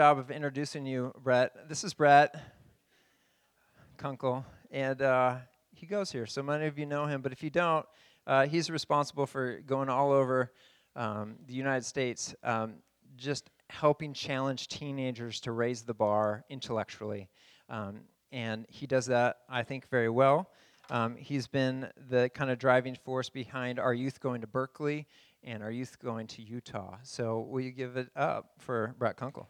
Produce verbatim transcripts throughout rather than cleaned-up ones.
Job of introducing you, Brett. This is Brett Kunkel, and uh, he goes here. So many of you know him, but if you don't, uh, he's responsible for going all over um, the United States, um, just helping challenge teenagers to raise the bar intellectually. Um, and he does that, I think, very well. Um, he's been the kind of driving force behind our youth going to Berkeley and our youth going to Utah. So will you give it up for Brett Kunkel?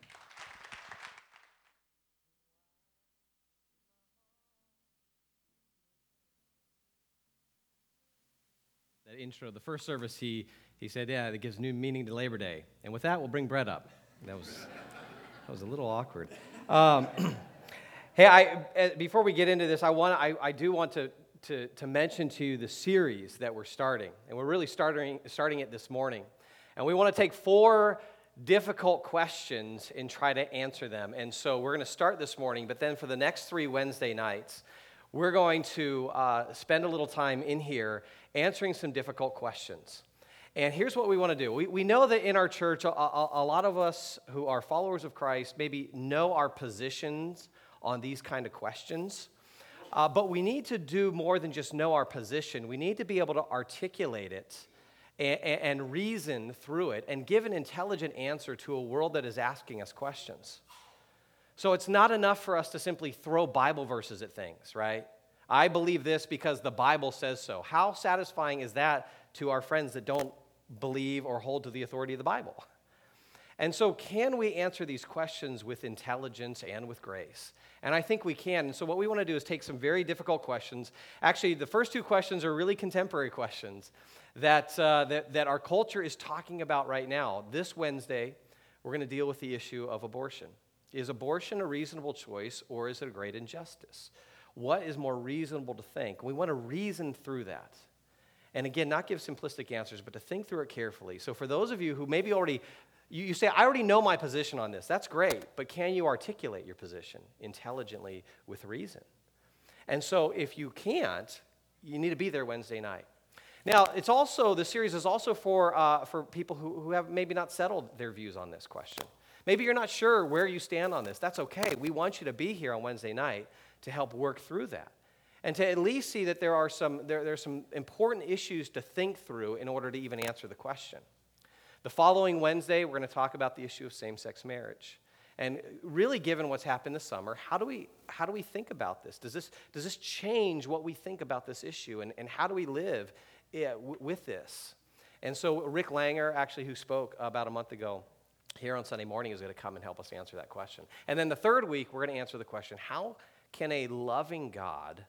That intro, the first service, he he said, yeah, that gives new meaning to Labor Day. And with that, we'll bring Brett up. That was that was a little awkward. Um, hey, I uh, before we get into this, I want I, I do want to, to to mention to you the series that we're starting, and we're really starting starting it this morning, and we want to take four difficult questions and try to answer them. And so we're going to start this morning, but then for the next three Wednesday nights, we're going to uh, spend a little time in here answering some difficult questions. And here's what we want to do. We, we know that in our church, a, a, a lot of us who are followers of Christ maybe know our positions on these kind of questions. Uh, but we need to do more than just know our position. We need to be able to articulate it and, and reason through it and give an intelligent answer to a world that is asking us questions. So it's not enough for us to simply throw Bible verses at things, right? I believe this because the Bible says so. How satisfying is that to our friends that don't believe or hold to the authority of the Bible? And so can we answer these questions with intelligence and with grace? And I think we can. And so what we want to do is take some very difficult questions. Actually, the first two questions are really contemporary questions that, uh, that, that our culture is talking about right now. This Wednesday, we're going to deal with the issue of abortion. Is abortion a reasonable choice, or is it a great injustice? What is more reasonable to think? We want to reason through that. And again, not give simplistic answers, but to think through it carefully. So for those of you who maybe already, you, you say, I already know my position on this. That's great, but can you articulate your position intelligently with reason? And so if you can't, you need to be there Wednesday night. Now, it's also, the series is also for, uh, for people who, who have maybe not settled their views on this question. Maybe you're not sure where you stand on this. That's okay. We want you to be here on Wednesday night to help work through that and to at least see that there are some there, there are some important issues to think through in order to even answer the question. The following Wednesday, we're going to talk about the issue of same-sex marriage. And really, given what's happened this summer, how do we how do we think about this? Does this does this change what we think about this issue, and, and how do we live yeah, w- with this? And so Rick Langer, actually, who spoke about a month ago here on Sunday morning, is going to come and help us answer that question. And then the third week, we're going to answer the question, how can a loving God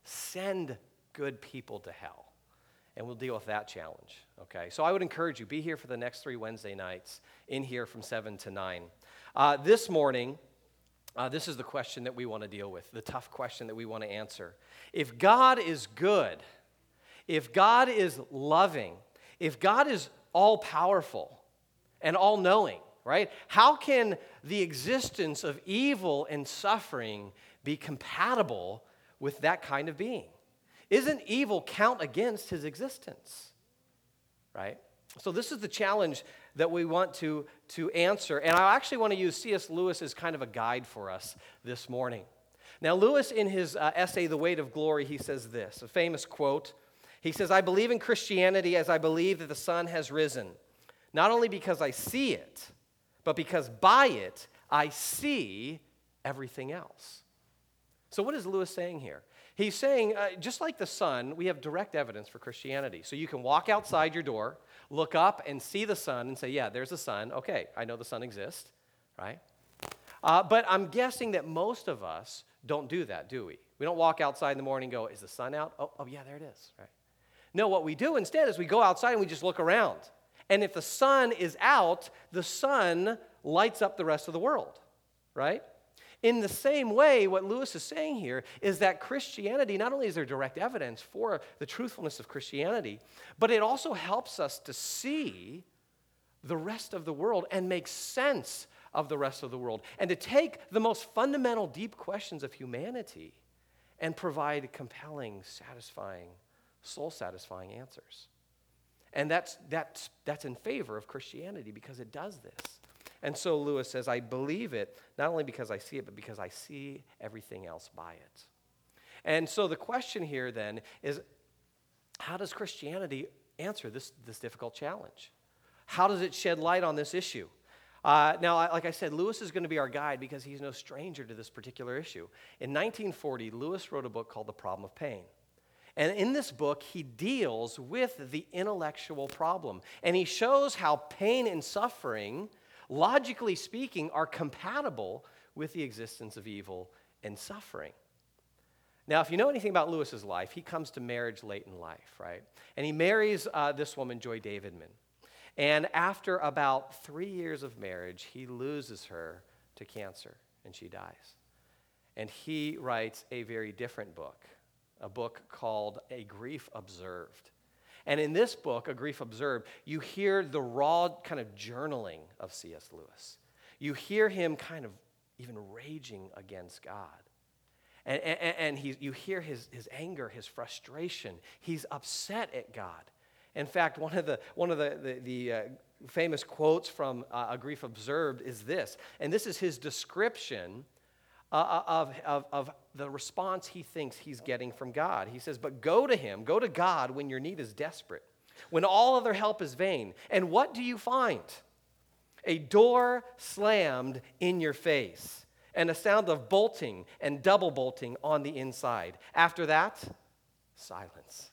send good people to hell? And we'll deal with that challenge, okay? So I would encourage you, be here for the next three Wednesday nights, in here from seven to nine. Uh, this morning, uh, this is the question that we want to deal with, the tough question that we want to answer. If God is good, if God is loving, if God is all-powerful and all-knowing, right? How can the existence of evil and suffering be compatible with that kind of being? Isn't evil count against his existence? Right? So this is the challenge that we want to, to answer. And I actually want to use C S Lewis as kind of a guide for us this morning. Now, Lewis, in his uh, essay, The Weight of Glory, he says this, a famous quote. He says, I believe in Christianity as I believe that the sun has risen, not only because I see it, but because by it, I see everything else. So what is Lewis saying here? He's saying, uh, just like the sun, we have direct evidence for Christianity. So you can walk outside your door, look up and see the sun and say, yeah, there's the sun. Okay, I know the sun exists, right? Uh, but I'm guessing that most of us don't do that, do we? We don't walk outside in the morning and go, is the sun out? Oh, oh yeah, there it is, right? No, what we do instead is we go outside and we just look around. And if the sun is out, the sun lights up the rest of the world, right? In the same way, what Lewis is saying here is that Christianity, not only is there direct evidence for the truthfulness of Christianity, but it also helps us to see the rest of the world and make sense of the rest of the world, and to take the most fundamental, deep questions of humanity and provide compelling, satisfying, soul-satisfying answers. And that's, that's, that's in favor of Christianity because it does this. And so Lewis says, I believe it, not only because I see it, but because I see everything else by it. And so the question here then is, how does Christianity answer this, this difficult challenge? How does it shed light on this issue? Uh, now, like I said, Lewis is going to be our guide because he's no stranger to this particular issue. In nineteen forty, Lewis wrote a book called The Problem of Pain. And in this book, he deals with the intellectual problem. And he shows how pain and suffering, logically speaking, are compatible with the existence of evil and suffering. Now, if you know anything about Lewis's life, he comes to marriage late in life, right? And he marries uh, this woman, Joy Davidman. And after about three years of marriage, he loses her to cancer, and she dies. And he writes a very different book, a book called A Grief Observed. And in this book, A Grief Observed, you hear the raw kind of journaling of C S. Lewis. You hear him kind of even raging against God. And, and, and he, you hear his, his anger, his frustration. He's upset at God. In fact, one of the, one of the, the, the uh, famous quotes from uh, A Grief Observed is this, and this is his description uh, of, of, of the response he thinks he's getting from God. He says, but go to him, go to God when your need is desperate, when all other help is vain. And what do you find? A door slammed in your face, and a sound of bolting and double bolting on the inside. After that, silence.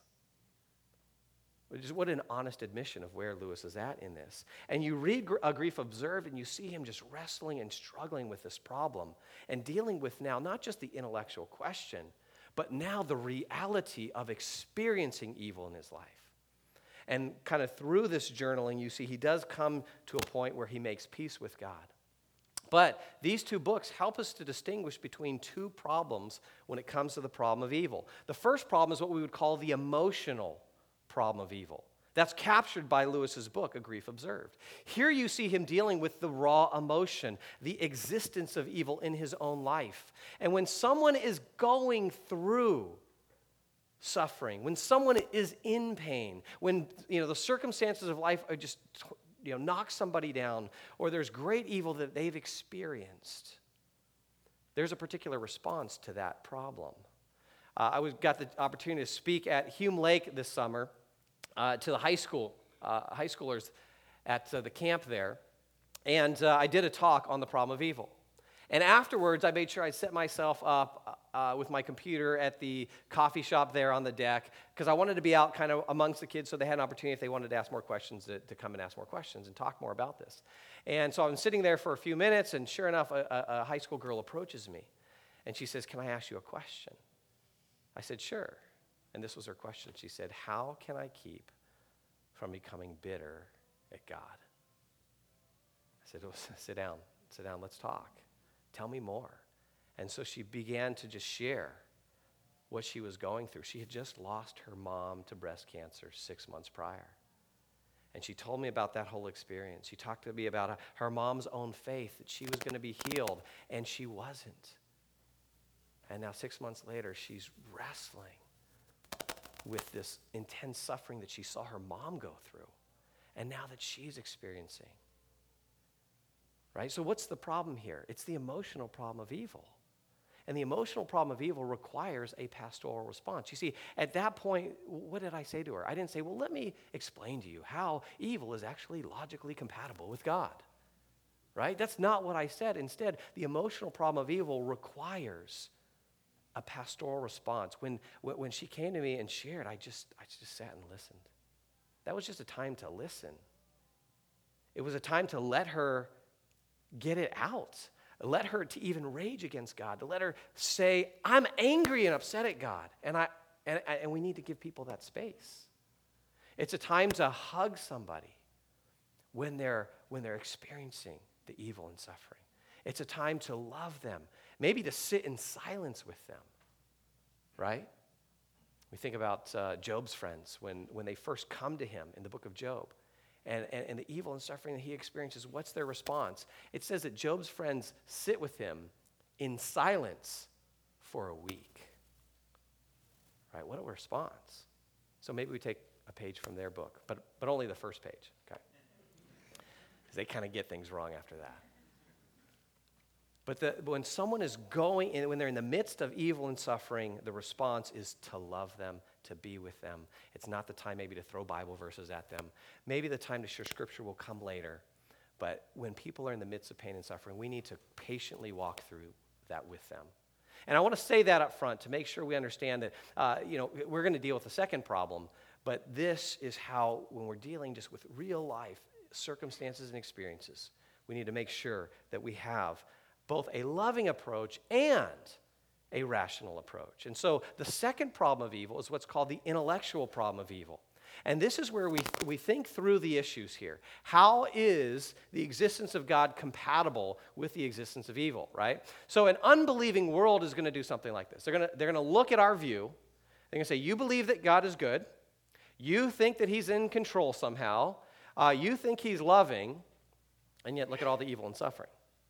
What an honest admission of where Lewis is at in this. And you read A Grief Observed, and you see him just wrestling and struggling with this problem and dealing with now not just the intellectual question, but now the reality of experiencing evil in his life. And kind of through this journaling, you see he does come to a point where he makes peace with God. But these two books help us to distinguish between two problems when it comes to the problem of evil. The first problem is what we would call the emotional problem of evil. That's captured by Lewis's book, A Grief Observed. Here you see him dealing with the raw emotion, the existence of evil in his own life. And when someone is going through suffering, when someone is in pain, when you know the circumstances of life are just you know knock somebody down, or there's great evil that they've experienced, there's a particular response to that problem. Uh, I was, got the opportunity to speak at Hume Lake this summer uh, to the high school uh, high schoolers at uh, the camp there, and uh, I did a talk on the problem of evil. And afterwards, I made sure I set myself up uh, with my computer at the coffee shop there on the deck, because I wanted to be out kind of amongst the kids so they had an opportunity, if they wanted to ask more questions, to, to come and ask more questions and talk more about this. And so I'm sitting there for a few minutes, and sure enough, a, a, a high school girl approaches me, and she says, "Can I ask you a question?" I said, "Sure." And this was her question. She said, "How can I keep from becoming bitter at God?" I said, "Oh, sit down, sit down, let's talk. Tell me more." And so she began to just share what she was going through. She had just lost her mom to breast cancer six months prior. And she told me about that whole experience. She talked to me about her mom's own faith, that she was going to be healed, and she wasn't. And now six months later, she's wrestling with this intense suffering that she saw her mom go through, and now that she's experiencing. Right? So what's the problem here? It's the emotional problem of evil. And the emotional problem of evil requires a pastoral response. You see, at that point, what did I say to her? I didn't say, well, let me explain to you how evil is actually logically compatible with God. Right? That's not what I said. Instead, the emotional problem of evil requires a pastoral response. When, when she came to me and shared, I just, I just sat and listened. That was just a time to listen. It was a time to let her get it out. Let her to even rage against God, to let her say, "I'm angry and upset at God." And I and, and we need to give people that space. It's a time to hug somebody when they're when they're experiencing the evil and suffering. It's a time to love them, maybe to sit in silence with them. Right? We think about uh, Job's friends when, when they first come to him in the book of Job. And, and, and the evil and suffering that he experiences, what's their response? It says that Job's friends sit with him in silence for a week. Right? What a response. So maybe we take a page from their book, but, but only the first page. Okay. they kind of get things wrong after that. But the, when someone is going, and when they're in the midst of evil and suffering, the response is to love them, to be with them. It's not the time maybe to throw Bible verses at them. Maybe the time to share Scripture will come later. But when people are in the midst of pain and suffering, we need to patiently walk through that with them. And I want to say that up front to make sure we understand that, uh, you know, we're going to deal with the second problem, but this is how, when we're dealing just with real life circumstances and experiences, we need to make sure that we have both a loving approach and a rational approach. And so the second problem of evil is what's called the intellectual problem of evil. And this is where we, we think through the issues here. How is the existence of God compatible with the existence of evil, right? So an unbelieving world is going to do something like this. They're going to, they're going to look at our view. They're going to say, you believe that God is good. You think that he's in control somehow. Uh, you think he's loving. And yet look at all the evil and suffering.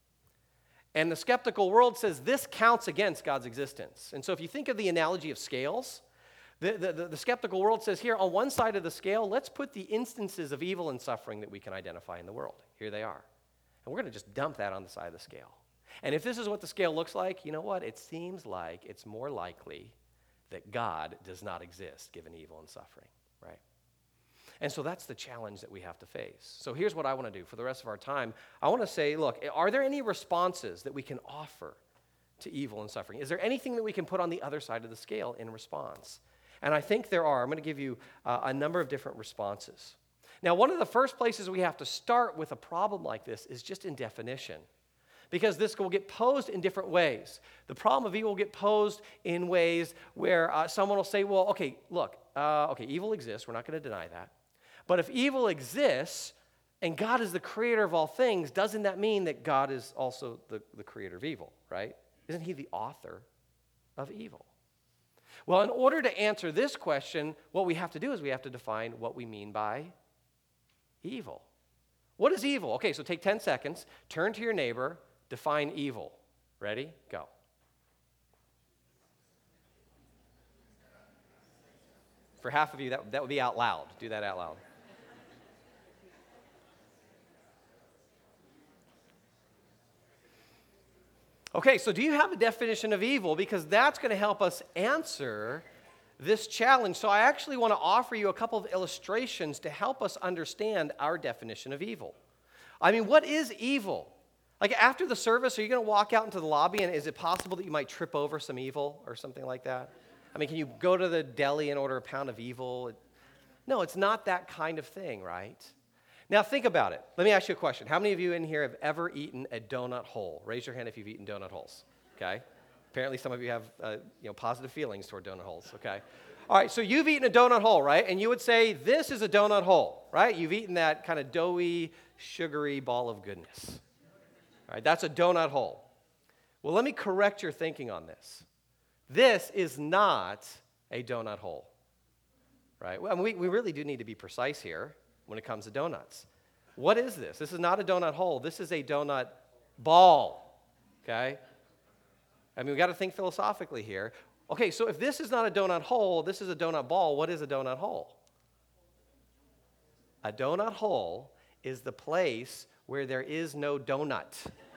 And the skeptical world says this counts against God's existence. And so if you think of the analogy of scales, the, the, the, the skeptical world says here on one side of the scale, let's put the instances of evil and suffering that we can identify in the world. Here they are. And we're going to just dump that on the side of the scale. And if this is what the scale looks like, you know what? It seems like it's more likely that God does not exist given evil and suffering, right? And so that's the challenge that we have to face. So here's what I want to do for the rest of our time. I want to say, look, are there any responses that we can offer to evil and suffering? Is there anything that we can put on the other side of the scale in response? And I think there are. I'm going to give you uh, a number of different responses. Now, one of the first places we have to start with a problem like this is just in definition, because this will get posed in different ways. The problem of evil will get posed in ways where uh, someone will say, well, okay, look, uh, okay, evil exists. We're not going to deny that. But if evil exists and God is the creator of all things, doesn't that mean that God is also the, the creator of evil, right? Isn't he the author of evil? Well, in order to answer this question, what we have to do is we have to define what we mean by evil. What is evil? Okay, so take ten seconds, turn to your neighbor, define evil. Ready? Go. For half of you, that, that would be out loud. Do that out loud. Okay, so do you have a definition of evil? Because that's going to help us answer this challenge. So I actually want to offer you a couple of illustrations to help us understand our definition of evil. I mean, what is evil? Like after the service, are you going to walk out into the lobby and is it possible that you might trip over some evil or something like that? I mean, can you go to the deli and order a pound of evil? No, it's not that kind of thing, right? Now, think about it. Let me ask you a question. How many of you in here have ever eaten a donut hole? Raise your hand if you've eaten donut holes, okay? Apparently, some of you have uh, you know, positive feelings toward donut holes, okay? All right, so you've eaten a donut hole, right? And you would say, this is a donut hole, right? You've eaten that kind of doughy, sugary ball of goodness. All right, that's a donut hole. Well, let me correct your thinking on this. This is not a donut hole, right? Well, we, we really do need to be precise here when it comes to donuts. What is this? This is not a donut hole. This is a donut ball, okay? I mean, we got to think philosophically here. Okay, so if this is not a donut hole, this is a donut ball, what is a donut hole? A donut hole is the place where there is no donut.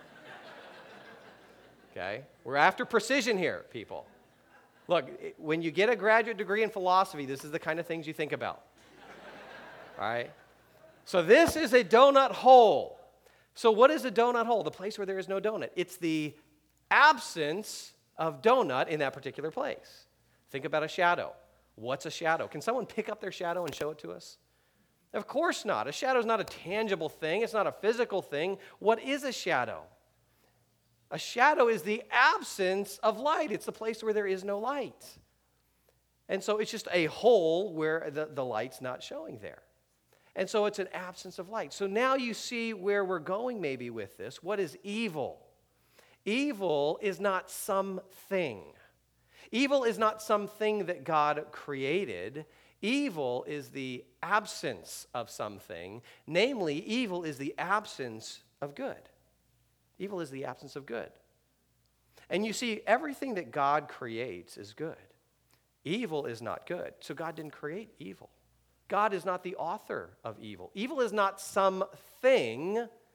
Okay? We're after precision here, people. Look, when you get a graduate degree in philosophy, this is the kind of things you think about. All right? So this is a donut hole. So what is a donut hole? The place where there is no donut. It's the absence of donut in that particular place. Think about a shadow. What's a shadow? Can someone pick up their shadow and show it to us? Of course not. A shadow is not a tangible thing. It's not a physical thing. What is a shadow? A shadow is the absence of light. It's the place where there is no light. And so it's just a hole where the, the light's not showing there. And so it's an absence of light. So now you see where we're going maybe with this. What is evil? Evil is not something. Evil is not something that God created. Evil is the absence of something. Namely, evil is the absence of good. Evil is the absence of good. And you see, everything that God creates is good. Evil is not good. So God didn't create evil. God is not the author of evil. Evil is not something.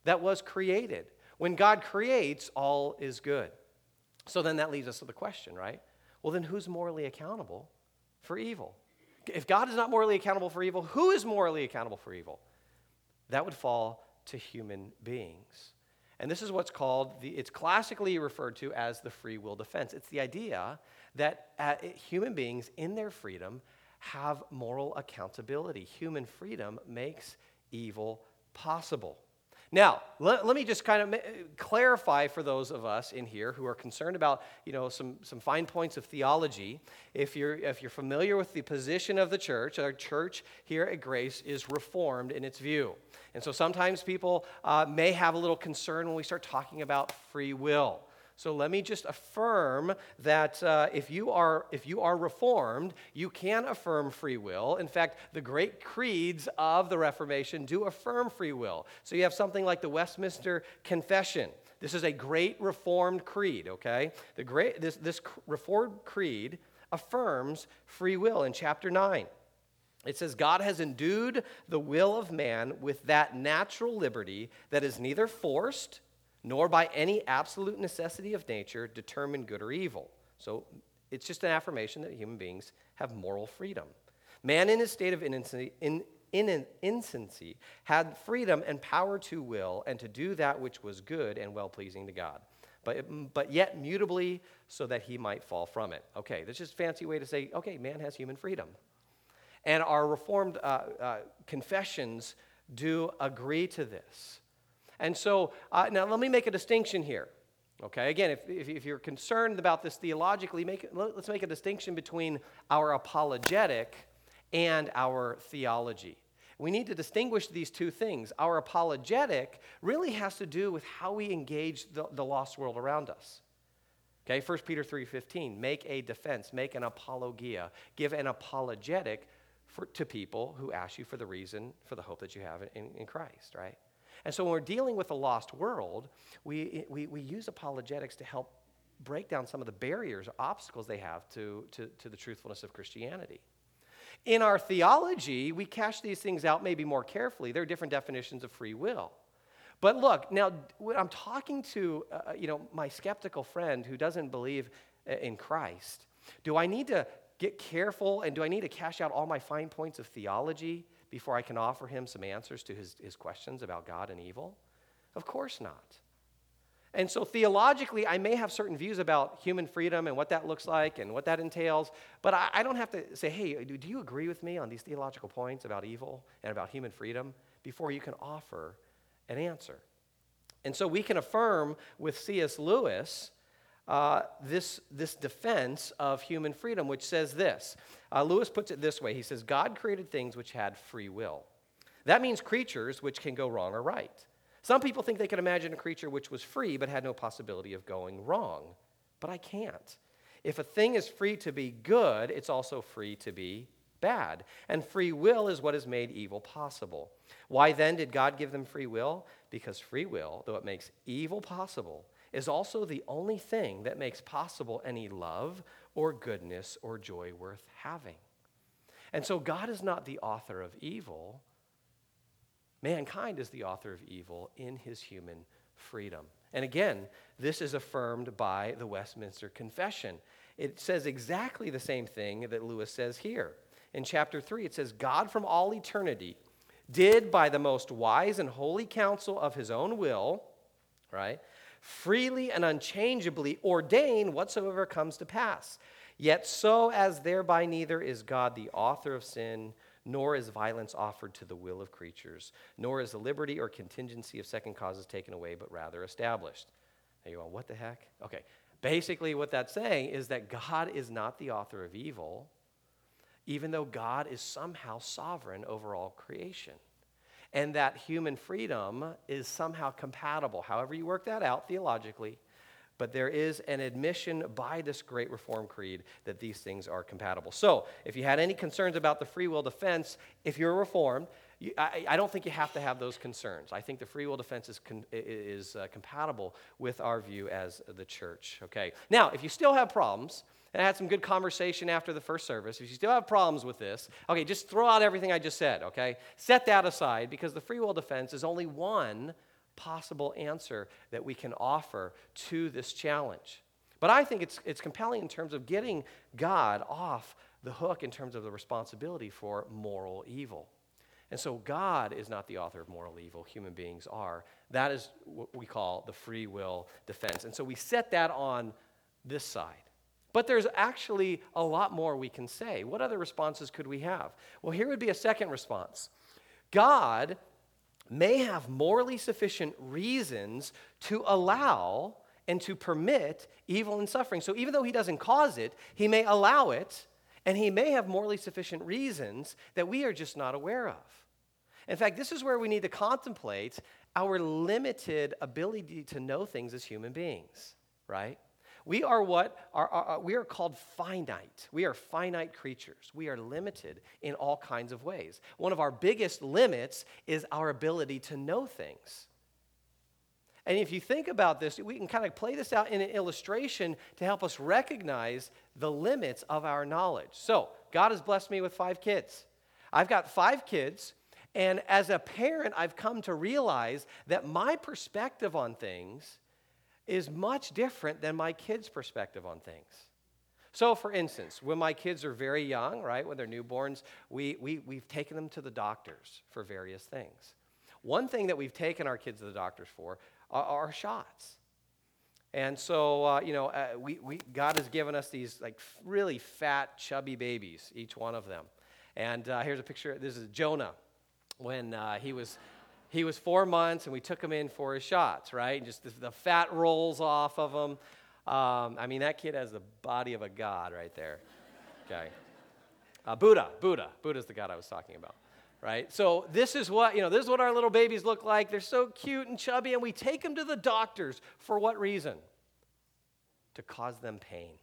that was created. When God creates, all is good. So then that leads us to the question, right? Well, then who's morally accountable for evil? If God is not morally accountable for evil, who is morally accountable for evil? That would fall to human beings. And this is what's called, the, it's classically referred to as the free will defense. It's the idea that uh, human beings in their freedom have moral accountability. Human freedom makes evil possible. Now, let, let me just kind of ma- clarify for those of us in here who are concerned about, you know, some, some fine points of theology. If you're, if you're familiar with the position of the church, our church here at Grace is reformed in its view. And so sometimes people uh, may have a little concern when we start talking about free will. So let me just affirm that uh, if you are if you are reformed, you can affirm free will. In fact, the great creeds of the Reformation do affirm free will. So you have something like the Westminster Confession. This is a great Reformed creed, okay? The great this this Reformed creed affirms free will in chapter nine. It says, God has endued the will of man with that natural liberty that is neither forced nor by any absolute necessity of nature determine good or evil. So it's just an affirmation that human beings have moral freedom. Man in his state of innocency, in, in innocency had freedom and power to will and to do that which was good and well-pleasing to God, but, but yet mutably so that he might fall from it. Okay, that's just a fancy way to say, okay, man has human freedom. And our Reformed uh, uh, confessions do agree to this. And so, uh, now let me make a distinction here. Okay, again, if, if, if you're concerned about this theologically, make, let's make a distinction between our apologetic and our theology. We need to distinguish these two things. Our apologetic really has to do with how we engage the, the lost world around us. Okay, First Peter three fifteen, make a defense, make an apologia, give an apologetic for, to people who ask you for the reason, for the hope that you have in, in Christ, right? And so when we're dealing with a lost world, we, we, we use apologetics to help break down some of the barriers or obstacles they have to, to, to the truthfulness of Christianity. In our theology, we cash these things out maybe more carefully. There are different definitions of free will. But look, now, when I'm talking to uh, you know, my skeptical friend who doesn't believe in Christ, do I need to get careful and do I need to cash out all my fine points of theology before I can offer him some answers to his, his questions about God and evil? Of course not. And so theologically, I may have certain views about human freedom and what that looks like and what that entails, but I, I don't have to say, hey, do, do you agree with me on these theological points about evil and about human freedom before you can offer an answer. And so we can affirm with C S Lewis uh, this, this defense of human freedom, which says this. Uh, Lewis puts it this way. He says, God created things which had free will. That means creatures which can go wrong or right. Some people think they can imagine a creature which was free but had no possibility of going wrong. But I can't. If a thing is free to be good, it's also free to be bad. And free will is what has made evil possible. Why then did God give them free will? Because free will, though it makes evil possible, is also the only thing that makes possible any love or goodness or joy worth having. And so God is not the author of evil. Mankind is the author of evil in his human freedom. And again, this is affirmed by the Westminster Confession. It says exactly the same thing that Lewis says here. In chapter three, it says, God from all eternity did by the most wise and holy counsel of his own will, right, freely and unchangeably ordain whatsoever comes to pass. Yet so as thereby neither is God the author of sin, nor is violence offered to the will of creatures, nor is the liberty or contingency of second causes taken away, but rather established. Now you go, what the heck? Okay, basically what that's saying is that God is not the author of evil, even though God is somehow sovereign over all creation. And that human freedom is somehow compatible, however you work that out theologically. But there is an admission by this great Reformed creed that these things are compatible. So, if you had any concerns about the free will defense, if you're Reformed, you, I, I don't think you have to have those concerns. I think the free will defense is, con, is uh, compatible with our view as the church. Okay. Now, if you still have problems, and I had some good conversation after the first service, if you still have problems with this, okay, just throw out everything I just said, okay? Set that aside, because the free will defense is only one possible answer that we can offer to this challenge. But I think it's, it's compelling in terms of getting God off the hook in terms of the responsibility for moral evil. And so God is not the author of moral evil. Human beings are. That is what we call the free will defense. And so we set that on this side. But there's actually a lot more we can say. What other responses could we have? Well, here would be a second response. God may have morally sufficient reasons to allow and to permit evil and suffering. So even though he doesn't cause it, he may allow it, and he may have morally sufficient reasons that we are just not aware of. In fact, this is where we need to contemplate our limited ability to know things as human beings, right? We are what are, are we are called finite. We are finite creatures. We are limited in all kinds of ways. One of our biggest limits is our ability to know things. And if you think about this, we can kind of play this out in an illustration to help us recognize the limits of our knowledge. So, God has blessed me with five kids. I've got five kids, and as a parent, I've come to realize that my perspective on things is much different than my kids' perspective on things. So, for instance, when my kids are very young, right, when they're newborns, we, we, we've taken them to the doctors for various things. One thing that we've taken our kids to the doctors for are, are shots. And so, uh, you know, uh, we, we, God has given us these like really fat, chubby babies, each one of them. And uh, here's a picture. This is Jonah when uh, he was he was four months, and we took him in for his shots, right? And just the, the fat rolls off of him. Um, I mean, that kid has the body of a god right there. Okay. Uh, Buddha, Buddha, Buddha's the god I was talking about. Right? So this is what, you know, this is what our little babies look like. They're so cute and chubby, and we take them to the doctors. For what reason? To cause them pain.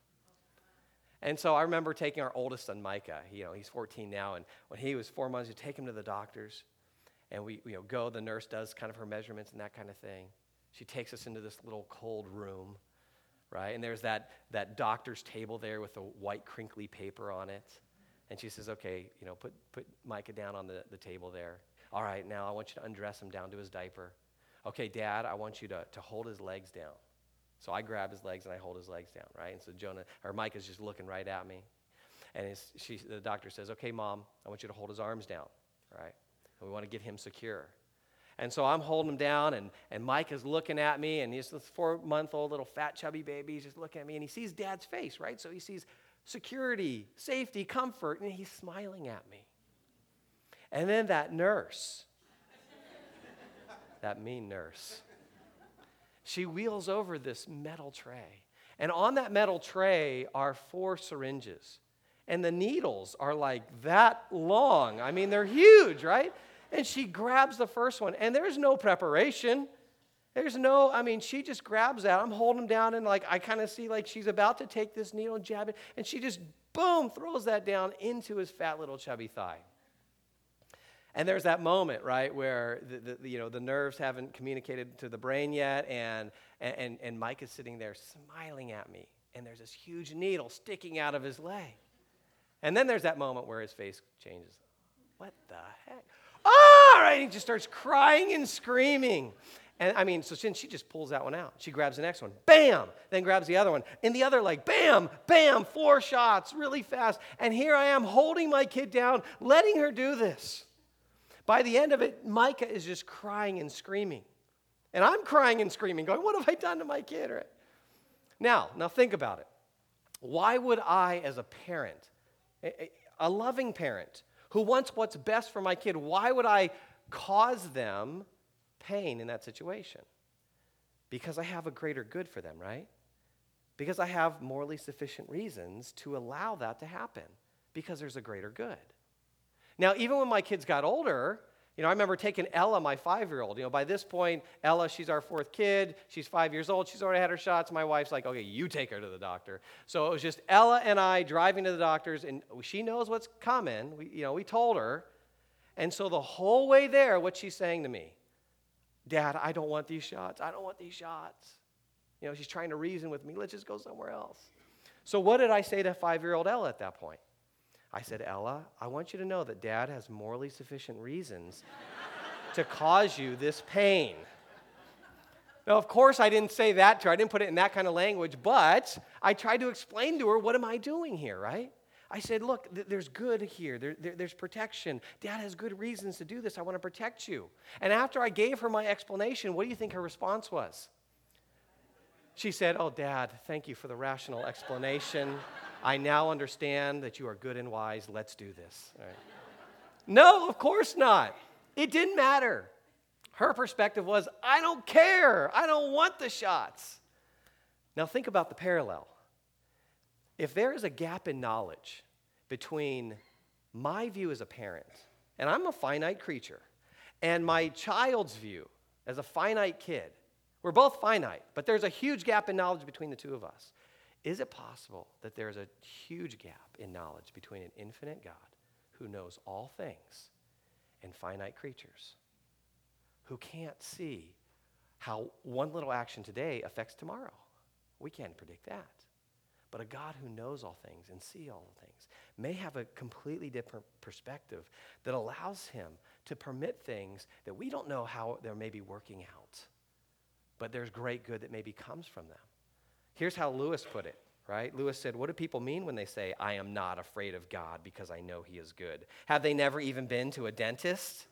And so I remember taking our oldest son, Micah. He, you know, he's fourteen now, and when he was four months, you take him to the doctors, and we, you know, go. The nurse does kind of her measurements and that kind of thing. She takes us into this little cold room, right? And there's that that doctor's table there with the white crinkly paper on it. And she says, okay, you know, put, put Micah down on the, the table there. All right, now I want you to undress him down to his diaper. Okay, Dad, I want you to, to hold his legs down. So I grab his legs and I hold his legs down, right? And so Jonah, or Micah's just looking right at me. And his, she, the doctor says, okay, Mom, I want you to hold his arms down, right? And we want to get him secure. And so I'm holding him down, and, and Micah's looking at me, and he's this four-month-old little fat, chubby baby. He's just looking at me, and he sees Dad's face, right? So he sees security, safety, comfort, and he's smiling at me. And then that nurse, that mean nurse, she wheels over this metal tray. And on that metal tray are four syringes. And the needles are like that long. I mean, they're huge, right? And she grabs the first one, and there's no preparation. There's no, I mean, she just grabs that. I'm holding him down, and like I kind of see like she's about to take this needle and jab it, and she just, boom, throws that down into his fat little chubby thigh. And there's that moment, right, where the, the you know the nerves haven't communicated to the brain yet, and and and Mike is sitting there smiling at me, and there's this huge needle sticking out of his leg. And then there's that moment where his face changes. What the heck? Oh, right, he just starts crying and screaming. And I mean, so she just pulls that one out. She grabs the next one, bam, then grabs the other one. In the other leg, bam, bam, four shots really fast. And here I am holding my kid down, letting her do this. By the end of it, Micah is just crying and screaming. And I'm crying and screaming, going, what have I done to my kid? Right? Now, now think about it. Why would I, as a parent, a, a loving parent, who wants what's best for my kid, why would I cause them pain in that situation? Because I have a greater good for them, right? Because I have morally sufficient reasons to allow that to happen, because there's a greater good. Now, even when my kids got older, you know, I remember taking Ella, my five-year-old. You know, by this point, Ella, she's our fourth kid. She's five years old. She's already had her shots. My wife's like, okay, you take her to the doctor. So it was just Ella and I driving to the doctors, and she knows what's coming. We, you know, we told her. And so the whole way there, what she's saying to me, Dad, I don't want these shots. I don't want these shots. You know, she's trying to reason with me. Let's just go somewhere else. So what did I say to five-year-old Ella at that point? I said, Ella, I want you to know that Dad has morally sufficient reasons to cause you this pain. Now, of course, I didn't say that to her. I didn't put it in that kind of language, but I tried to explain to her, what am I doing here, right? I said, look, th- there's good here. There, there, there's protection. Dad has good reasons to do this. I want to protect you. And after I gave her my explanation, what do you think her response was? She said, oh, Dad, thank you for the rational explanation. I now understand that you are good and wise. Let's do this. All right. No, of course not. It didn't matter. Her perspective was, I don't care. I don't want the shots. Now think about the parallel. If there is a gap in knowledge between my view as a parent, and I'm a finite creature, and my child's view as a finite kid, we're both finite, but there's a huge gap in knowledge between the two of us. Is it possible that there's a huge gap in knowledge between an infinite God who knows all things and finite creatures who can't see how one little action today affects tomorrow? We can't predict that. But a God who knows all things and sees all things may have a completely different perspective that allows him to permit things that we don't know how they're maybe working out. But there's great good that maybe comes from them. Here's how Lewis put it, right? Lewis said, what do people mean when they say, I am not afraid of God because I know he is good? Have they never even been to a dentist?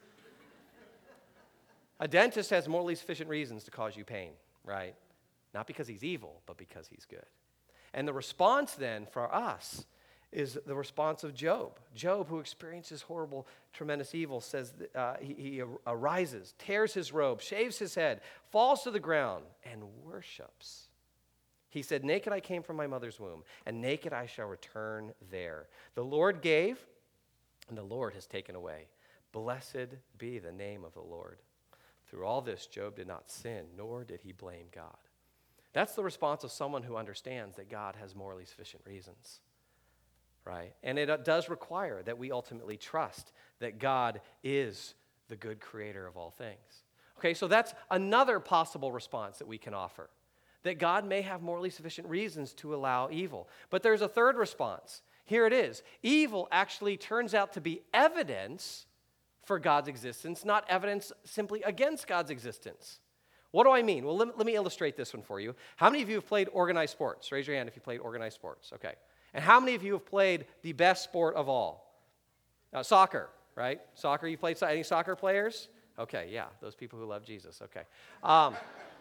A dentist has morally sufficient reasons to cause you pain, right? Not because he's evil, but because he's good. And the response then for us is the response of Job. Job, who experiences horrible, tremendous evil, says uh, he, he arises, tears his robe, shaves his head, falls to the ground, and worships. He said, naked I came from my mother's womb, and naked I shall return there. The Lord gave, and the Lord has taken away. Blessed be the name of the Lord. Through all this, Job did not sin, nor did he blame God. That's the response of someone who understands that God has morally sufficient reasons, right? And it does require that we ultimately trust that God is the good creator of all things. Okay, so that's another possible response that we can offer, that God may have morally sufficient reasons to allow evil. But there's a third response. Here it is. Evil actually turns out to be evidence for God's existence, not evidence simply against God's existence. What do I mean? Well, let, let me illustrate this one for you. How many of you have played organized sports? Raise your hand if you played organized sports. Okay. And how many of you have played the best sport of all? Uh, soccer, right? Soccer, you played, any soccer players? Okay, yeah, those people who love Jesus, okay. Um,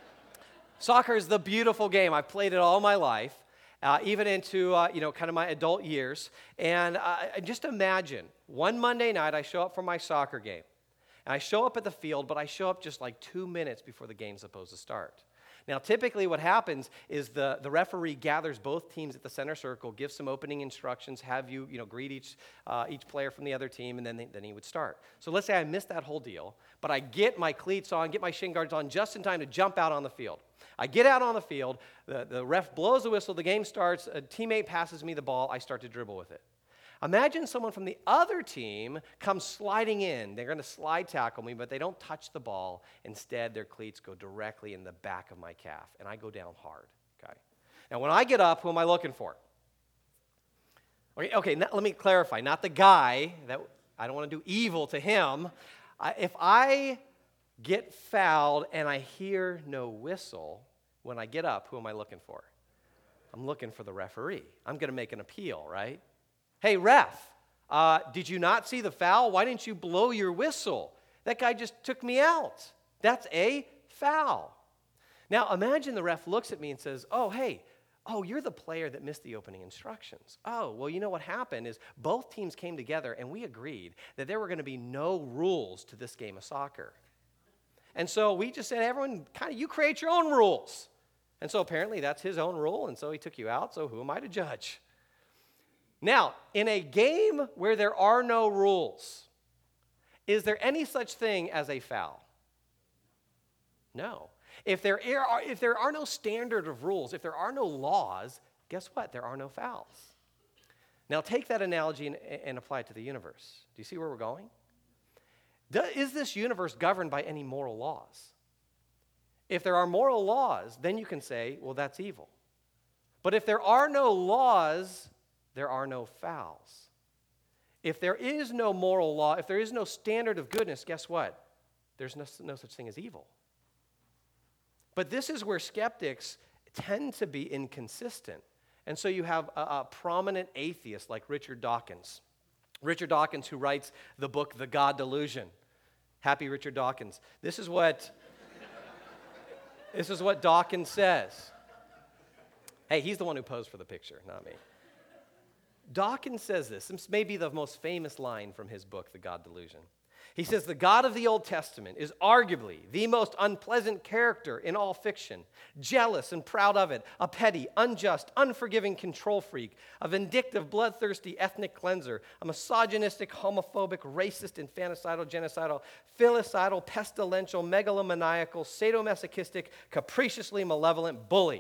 soccer is the beautiful game. I've played it all my life, uh, even into, uh, you know, kind of my adult years. And uh, just imagine, one Monday night, I show up for my soccer game. And I show up at the field, but I show up just like two minutes before the game's supposed to start. Now, typically what happens is the, the referee gathers both teams at the center circle, gives some opening instructions, have you, you know, greet each, uh, each player from the other team, and then, they, then he would start. So let's say I missed that whole deal, but I get my cleats on, get my shin guards on just in time to jump out on the field. I get out on the field, the, the ref blows the whistle, the game starts, a teammate passes me the ball, I start to dribble with it. Imagine someone from the other team comes sliding in. They're going to slide tackle me, but they don't touch the ball. Instead, their cleats go directly in the back of my calf, and I go down hard. Okay. Now, when I get up, who am I looking for? Okay, okay not, let me clarify. Not the guy. That I don't want to do evil to him. I, if I get fouled and I hear no whistle when I get up, who am I looking for? I'm looking for the referee. I'm going to make an appeal, right? Hey, ref, uh, did you not see the foul? Why didn't you blow your whistle? That guy just took me out. That's a foul. Now, imagine the ref looks at me and says, oh, hey, oh, you're the player that missed the opening instructions. Oh, well, you know what happened is both teams came together and we agreed that there were going to be no rules to this game of soccer. And so we just said, everyone, kind of, you create your own rules. And so apparently that's his own rule, and so he took you out, so who am I to judge? Now, in a game where there are no rules, is there any such thing as a foul? No. If there are, if there are no standard of rules, if there are no laws, guess what? There are no fouls. Now, take that analogy and, and apply it to the universe. Do you see where we're going? Do, is this universe governed by any moral laws? If there are moral laws, then you can say, well, that's evil. But if there are no laws, there are no fouls. If there is no moral law, if there is no standard of goodness, guess what? There's no, no such thing as evil. But this is where skeptics tend to be inconsistent. And so you have a, a prominent atheist like Richard Dawkins. Richard Dawkins, who writes the book, The God Delusion. Happy Richard Dawkins. This is what, this is what Dawkins says. Hey, he's the one who posed for the picture, not me. Dawkins says this. This may be the most famous line from his book, The God Delusion. He says, the God of the Old Testament is arguably the most unpleasant character in all fiction, jealous and proud of it, a petty, unjust, unforgiving control freak, a vindictive, bloodthirsty ethnic cleanser, a misogynistic, homophobic, racist, infanticidal, genocidal, filicidal, pestilential, megalomaniacal, sadomasochistic, capriciously malevolent bully.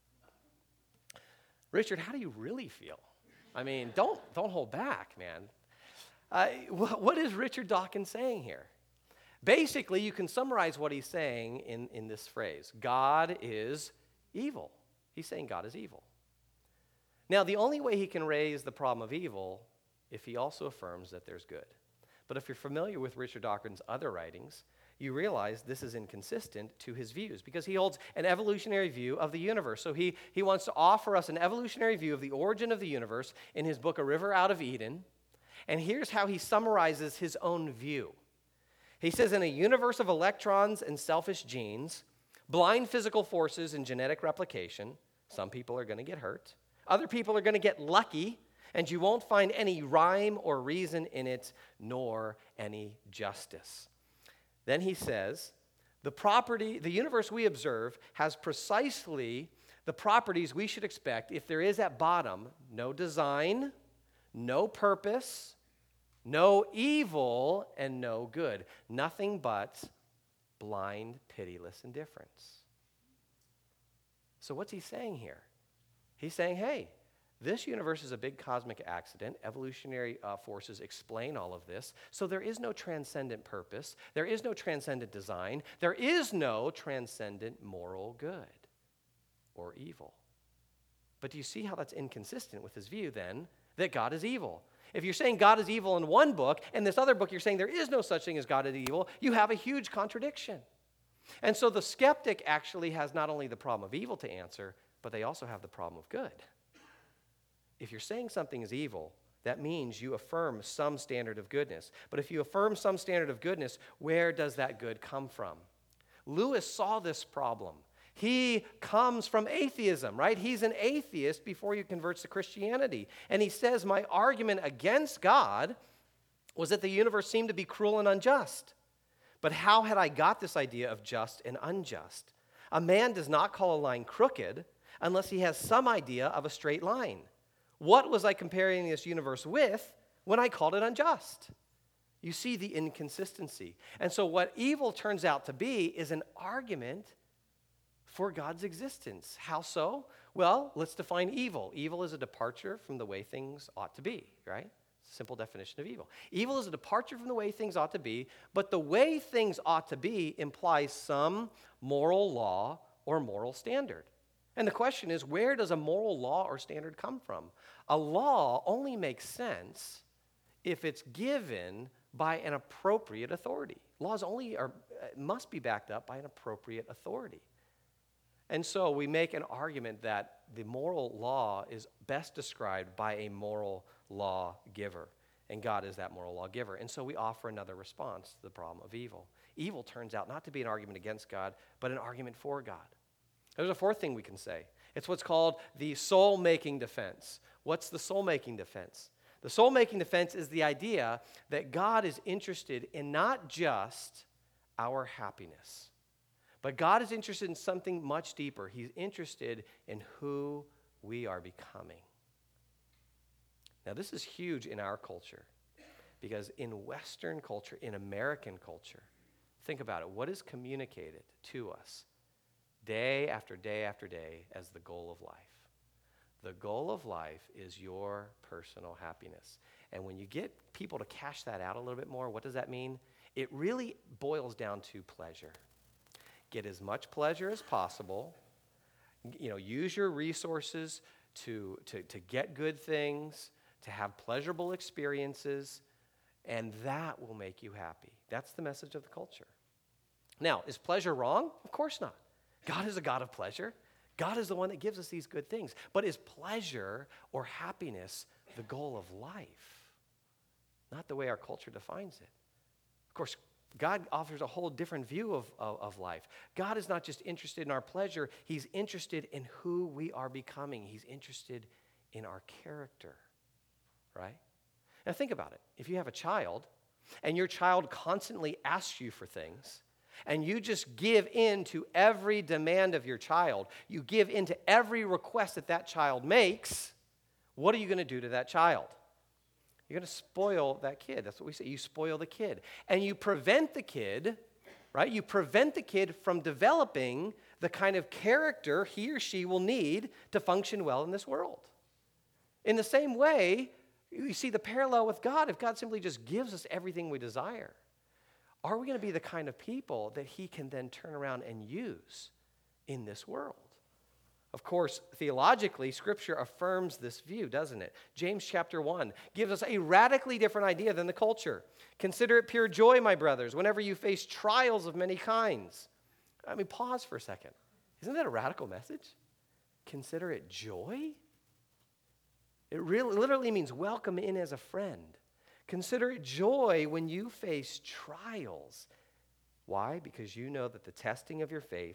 Richard, how do you really feel? I mean, don't, don't hold back, man. Uh, what is Richard Dawkins saying here? Basically, you can summarize what he's saying in, in this phrase. God is evil. He's saying God is evil. Now, the only way he can raise the problem of evil if he also affirms that there's good. But if you're familiar with Richard Dawkins' other writings, you realize this is inconsistent to his views because he holds an evolutionary view of the universe. So he, he wants to offer us an evolutionary view of the origin of the universe in his book, A River Out of Eden. And here's how he summarizes his own view. He says, in a universe of electrons and selfish genes, blind physical forces and genetic replication, some people are going to get hurt. Other people are going to get lucky, and you won't find any rhyme or reason in it, nor any justice. Then he says, the property, the universe we observe has precisely the properties we should expect if there is at bottom no design, no purpose, no evil, and no good. Nothing but blind, pitiless indifference. So what's he saying here? He's saying, hey, this universe is a big cosmic accident. Evolutionary uh, forces explain all of this. So there is no transcendent purpose. There is no transcendent design. There is no transcendent moral good or evil. But do you see how that's inconsistent with his view, then, that God is evil? If you're saying God is evil in one book, and this other book you're saying there is no such thing as God is evil, you have a huge contradiction. And so the skeptic actually has not only the problem of evil to answer, but they also have the problem of good. If you're saying something is evil, that means you affirm some standard of goodness. But if you affirm some standard of goodness, where does that good come from? Lewis saw this problem. He comes from atheism, right? He's an atheist before he converts to Christianity. And he says, my argument against God was that the universe seemed to be cruel and unjust. But how had I got this idea of just and unjust? A man does not call a line crooked unless he has some idea of a straight line. What was I comparing this universe with when I called it unjust? You see the inconsistency. And so what evil turns out to be is an argument for God's existence. How so? Well, let's define evil. Evil is a departure from the way things ought to be, right? Simple definition of evil. Evil is a departure from the way things ought to be, but the way things ought to be implies some moral law or moral standard. And the question is, where does a moral law or standard come from? A law only makes sense if it's given by an appropriate authority. Laws only are, must be backed up by an appropriate authority. And so we make an argument that the moral law is best described by a moral law giver, and God is that moral law giver. And so we offer another response to the problem of evil. Evil turns out not to be an argument against God, but an argument for God. There's a fourth thing we can say. It's what's called the soul-making defense. What's the soul-making defense? The soul-making defense is the idea that God is interested in not just our happiness, but God is interested in something much deeper. He's interested in who we are becoming. Now, this is huge in our culture because in Western culture, in American culture, think about it. What is communicated to us day after day after day as the goal of life? The goal of life is your personal happiness. And when you get people to cash that out a little bit more, what does that mean? It really boils down to pleasure. Get as much pleasure as possible. You know, use your resources to, to, to get good things, to have pleasurable experiences, and that will make you happy. That's the message of the culture. Now, is pleasure wrong? Of course not. God is a God of pleasure. God is the one that gives us these good things. But is pleasure or happiness the goal of life? Not the way our culture defines it. Of course, God offers a whole different view of, of, of life. God is not just interested in our pleasure. He's interested in who we are becoming. He's interested in our character, right? Now think about it. If you have a child and your child constantly asks you for things, and you just give in to every demand of your child, you give in to every request that that child makes, what are you going to do to that child? You're going to spoil that kid. That's what we say. You spoil the kid. And you prevent the kid, right? You prevent the kid from developing the kind of character he or she will need to function well in this world. In the same way, you see the parallel with God. If God simply just gives us everything we desire, are we going to be the kind of people that he can then turn around and use in this world? Of course, theologically, Scripture affirms this view, doesn't it? James chapter one gives us a radically different idea than the culture. Consider it pure joy, my brothers, whenever you face trials of many kinds. I mean, pause for a second. Isn't that a radical message? Consider it joy? It really literally means welcome in as a friend. Consider it joy when you face trials. Why? Because you know that the testing of your faith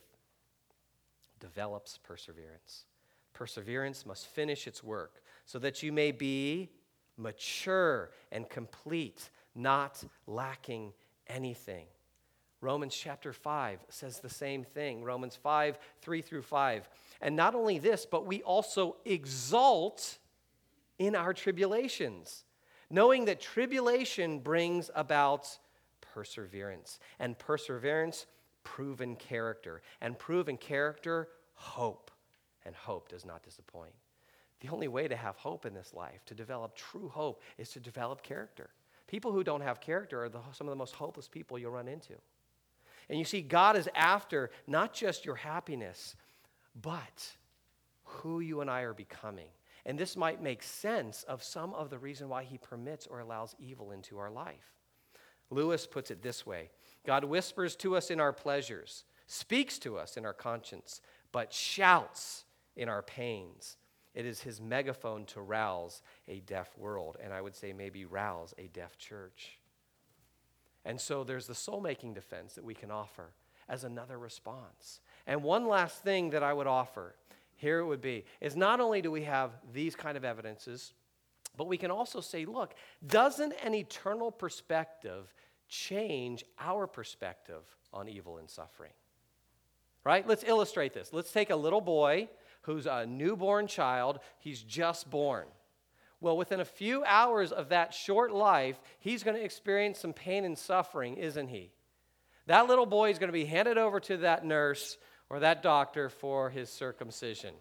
develops perseverance. Perseverance must finish its work so that you may be mature and complete, not lacking anything. Romans chapter five says the same thing. Romans five, three through five. And not only this, but we also exult in our tribulations, knowing that tribulation brings about perseverance, and perseverance, proven character, and proven character, hope, and hope does not disappoint. The only way to have hope in this life, to develop true hope, is to develop character. People who don't have character are the, some of the most hopeless people you'll run into. And you see, God is after not just your happiness, but who you and I are becoming. And this might make sense of some of the reason why he permits or allows evil into our life. Lewis puts it this way: God whispers to us in our pleasures, speaks to us in our conscience, but shouts in our pains. It is his megaphone to rouse a deaf world, and I would say maybe rouse a deaf church. And so there's the soul-making defense that we can offer as another response. And one last thing that I would offer here it would be, is not only do we have these kind of evidences, but we can also say, look, doesn't an eternal perspective change our perspective on evil and suffering? Right? Let's illustrate this. Let's take a little boy who's a newborn child. He's just born. Well, within a few hours of that short life, he's going to experience some pain and suffering, isn't he? That little boy is going to be handed over to that nurse or that doctor for his circumcision.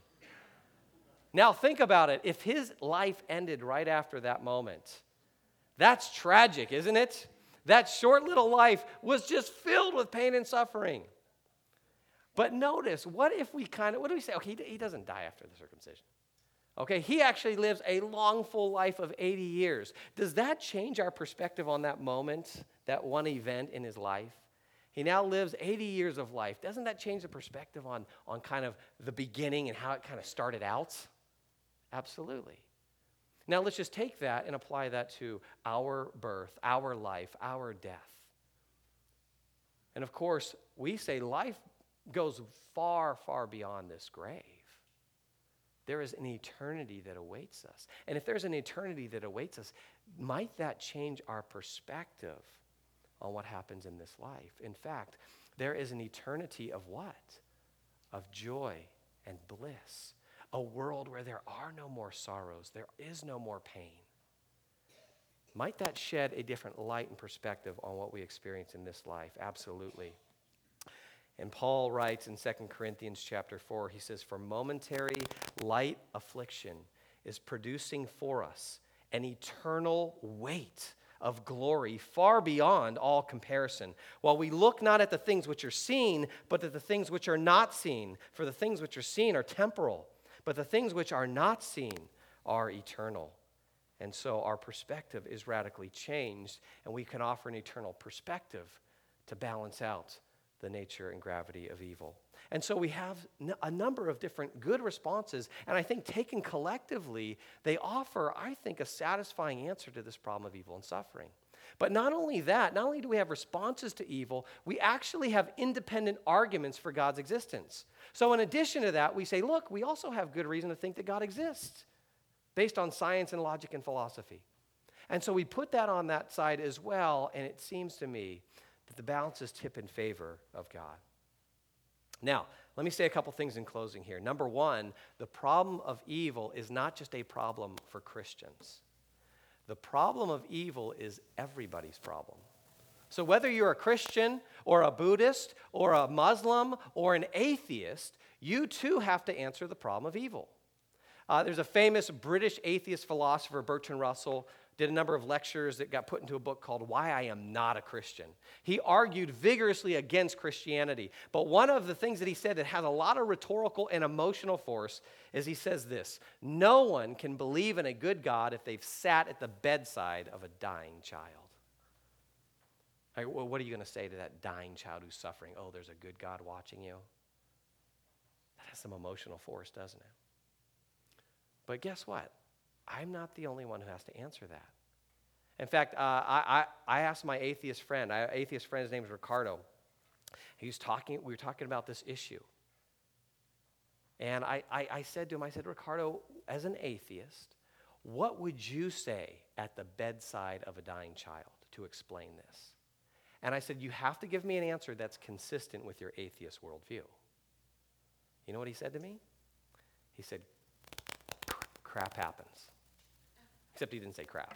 Now think about it. If his life ended right after that moment, that's tragic, isn't it? That short little life was just filled with pain and suffering. But notice, what if we kind of, what do we say? Okay, he doesn't die after the circumcision. Okay, he actually lives a long, full life of eighty years. Does that change our perspective on that moment, that one event in his life? He now lives eighty years of life. Doesn't that change the perspective on, on kind of the beginning and how it kind of started out? Absolutely. Now let's just take that and apply that to our birth, our life, our death. And of course, we say life goes far, far beyond this grave. There is an eternity that awaits us. And if there's an eternity that awaits us, might that change our perspective on what happens in this life? In fact, there is an eternity of what? Of joy and bliss. A world where there are no more sorrows. There is no more pain. Might that shed a different light and perspective on what we experience in this life? Absolutely. And Paul writes in Second Corinthians chapter four, he says, "For momentary light affliction is producing for us an eternal weight of glory far beyond all comparison, while we look not at the things which are seen, but at the things which are not seen. For the things which are seen are temporal, but the things which are not seen are eternal." And so our perspective is radically changed, and we can offer an eternal perspective to balance out the nature and gravity of evil. And so we have n- a number of different good responses, and I think taken collectively, they offer, I think, a satisfying answer to this problem of evil and suffering. But not only that, not only do we have responses to evil, we actually have independent arguments for God's existence. So in addition to that, we say, look, we also have good reason to think that God exists based on science and logic and philosophy. And so we put that on that side as well, and it seems to me that the balances tip in favor of God. Now, let me say a couple things in closing here. Number one, the problem of evil is not just a problem for Christians. The problem of evil is everybody's problem. So whether you're a Christian or a Buddhist or a Muslim or an atheist, you too have to answer the problem of evil. Uh, there's a famous British atheist philosopher, Bertrand Russell, did a number of lectures that got put into a book called Why I Am Not a Christian. He argued vigorously against Christianity. But one of the things that he said that has a lot of rhetorical and emotional force is he says this: no one can believe in a good God if they've sat at the bedside of a dying child. All right, well, what are you going to say to that dying child who's suffering? Oh, there's a good God watching you. That has some emotional force, doesn't it? But guess what? I'm not the only one who has to answer that. In fact, uh, I, I, I asked my atheist friend, my atheist friend, his name is Ricardo. He was talking, we were talking about this issue. And I, I, I said to him, I said, Ricardo, as an atheist, what would you say at the bedside of a dying child to explain this? And I said, you have to give me an answer that's consistent with your atheist worldview. You know what he said to me? He said, crap happens. Except he didn't say crap.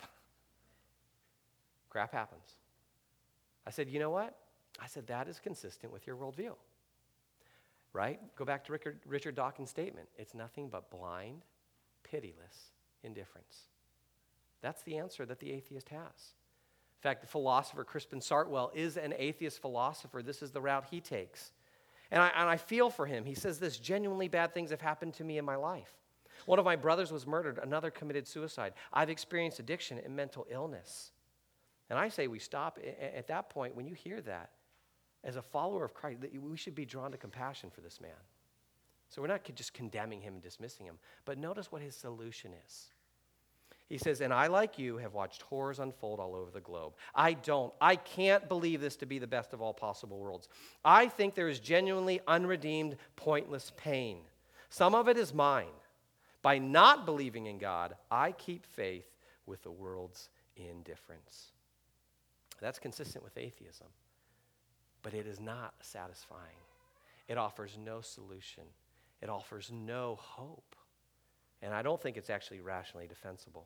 Crap happens. I said, you know what? I said, that is consistent with your worldview. Right? Go back to Richard, Richard Dawkins' statement. It's nothing but blind, pitiless indifference. That's the answer that the atheist has. In fact, the philosopher Crispin Sartwell is an atheist philosopher. This is the route he takes. And I, and I feel for him. He says this: genuinely bad things have happened to me in my life. One of my brothers was murdered. Another committed suicide. I've experienced addiction and mental illness. And I say we stop at that point. When you hear that, as a follower of Christ, we should be drawn to compassion for this man. So we're not just condemning him and dismissing him. But notice what his solution is. He says, and I, like you, have watched horrors unfold all over the globe. I don't. I can't believe this to be the best of all possible worlds. I think there is genuinely unredeemed, pointless pain. Some of it is mine. By not believing in God, I keep faith with the world's indifference. That's consistent with atheism, but it is not satisfying. It offers no solution. It offers no hope. And I don't think it's actually rationally defensible.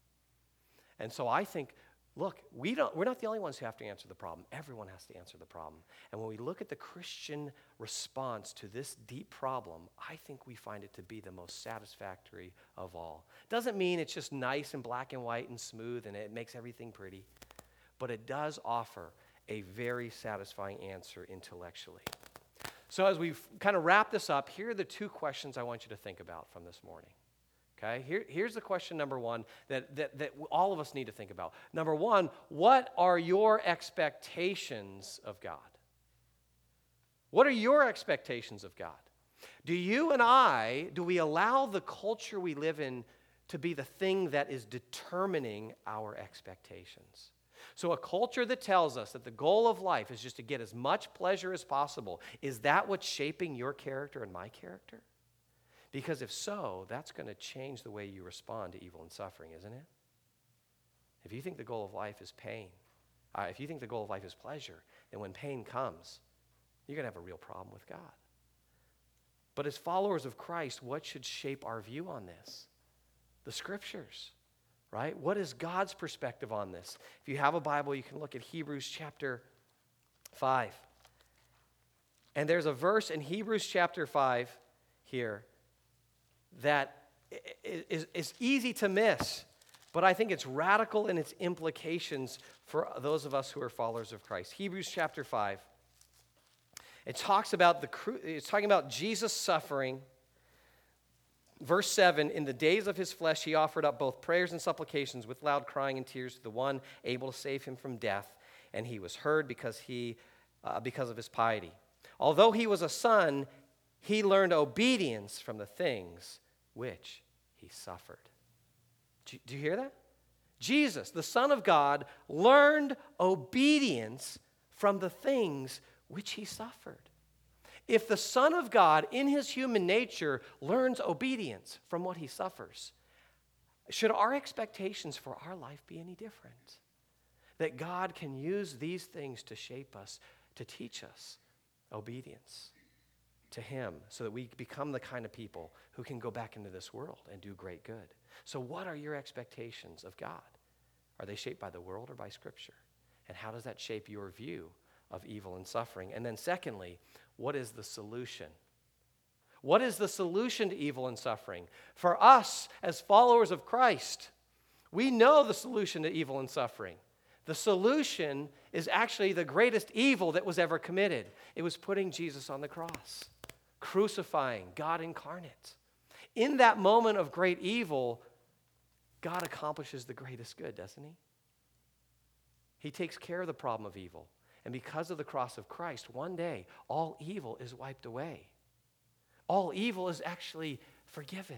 And so I think, look, we don't, we're not the only ones who have to answer the problem. Everyone has to answer the problem. And when we look at the Christian response to this deep problem, I think we find it to be the most satisfactory of all. Doesn't mean it's just nice and black and white and smooth and it makes everything pretty, but it does offer a very satisfying answer intellectually. So as we kind of wrap this up, here are the two questions I want you to think about from this morning. Okay, Here, here's the question number one that, that, that all of us need to think about. Number one, what are your expectations of God? What are your expectations of God? Do you and I, do we allow the culture we live in to be the thing that is determining our expectations? So a culture that tells us that the goal of life is just to get as much pleasure as possible, is that what's shaping your character and my character? Because if so, that's going to change the way you respond to evil and suffering, isn't it? If you think the goal of life is pain, uh, if you think the goal of life is pleasure, then when pain comes, you're going to have a real problem with God. But as followers of Christ, what should shape our view on this? The Scriptures, right? What is God's perspective on this? If you have a Bible, you can look at Hebrews chapter five. And there's a verse in Hebrews chapter five here that is, is easy to miss, but I think it's radical in its implications for those of us who are followers of Christ. Hebrews chapter five. It talks about the it's talking about Jesus suffering. Verse seven, in the days of his flesh he offered up both prayers and supplications with loud crying and tears to the one able to save him from death, and he was heard because he uh, because of his piety. Although he was a son, he learned obedience from the things which he suffered. Do do you hear that? Jesus, the Son of God, learned obedience from the things which he suffered. If the Son of God, in his human nature, learns obedience from what he suffers, should our expectations for our life be any different? That God can use these things to shape us, to teach us obedience to him, so that we become the kind of people who can go back into this world and do great good. So what are your expectations of God? Are they shaped by the world or by Scripture? And how does that shape your view of evil and suffering? And then secondly, what is the solution? What is the solution to evil and suffering? For us, as followers of Christ, we know the solution to evil and suffering. The solution is actually the greatest evil that was ever committed. It was putting Jesus on the cross, crucifying God incarnate. In that moment of great evil, God accomplishes the greatest good, doesn't he? He takes care of the problem of evil. And because of the cross of Christ, one day, all evil is wiped away. All evil is actually forgiven.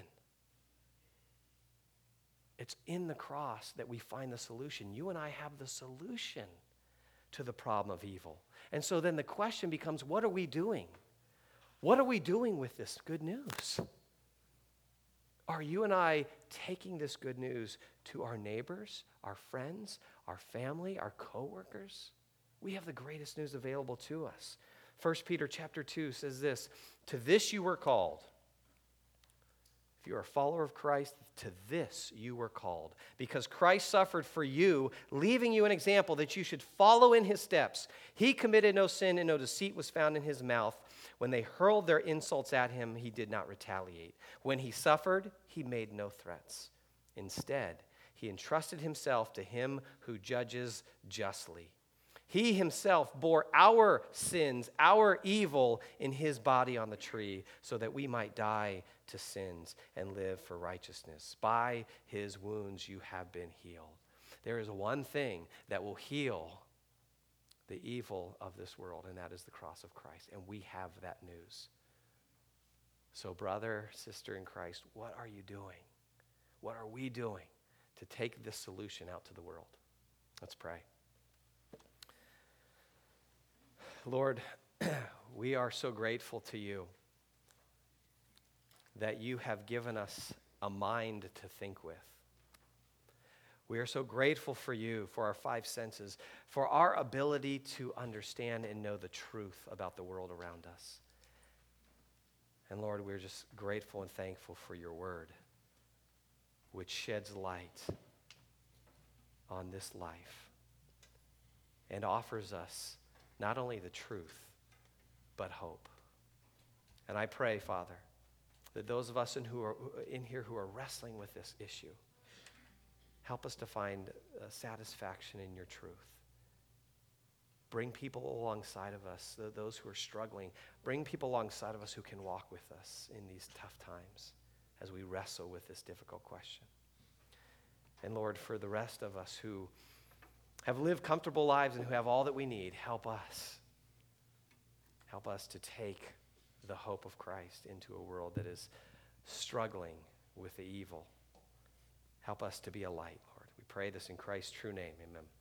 It's in the cross that we find the solution. You and I have the solution to the problem of evil. And so then the question becomes, what are we doing? What are we doing with this good news? Are you and I taking this good news to our neighbors, our friends, our family, our coworkers? We have the greatest news available to us. First Peter chapter two says this, to this you were called. If you are a follower of Christ, to this you were called. Because Christ suffered for you, leaving you an example that you should follow in his steps. He committed no sin and no deceit was found in his mouth. When they hurled their insults at him, he did not retaliate. When he suffered, he made no threats. Instead, he entrusted himself to him who judges justly. He himself bore our sins, our evil in his body on the tree, so that we might die to sins and live for righteousness. By his wounds you have been healed. There is one thing that will heal the evil of this world, and that is the cross of Christ. And we have that news. So brother, sister in Christ, what are you doing? What are we doing to take this solution out to the world? Let's pray. Lord, we are so grateful to you that you have given us a mind to think with. We are so grateful for you, for our five senses, for our ability to understand and know the truth about the world around us. And Lord, we're just grateful and thankful for your word, which sheds light on this life and offers us not only the truth, but hope. And I pray, Father, that those of us in, who are, in here who are wrestling with this issue, help us to find uh, satisfaction in your truth. Bring people alongside of us, th- those who are struggling. Bring people alongside of us who can walk with us in these tough times as we wrestle with this difficult question. And Lord, for the rest of us who have lived comfortable lives and who have all that we need, help us. Help us to take the hope of Christ into a world that is struggling with the evil. Help us to be a light, Lord. We pray this in Christ's true name. Amen.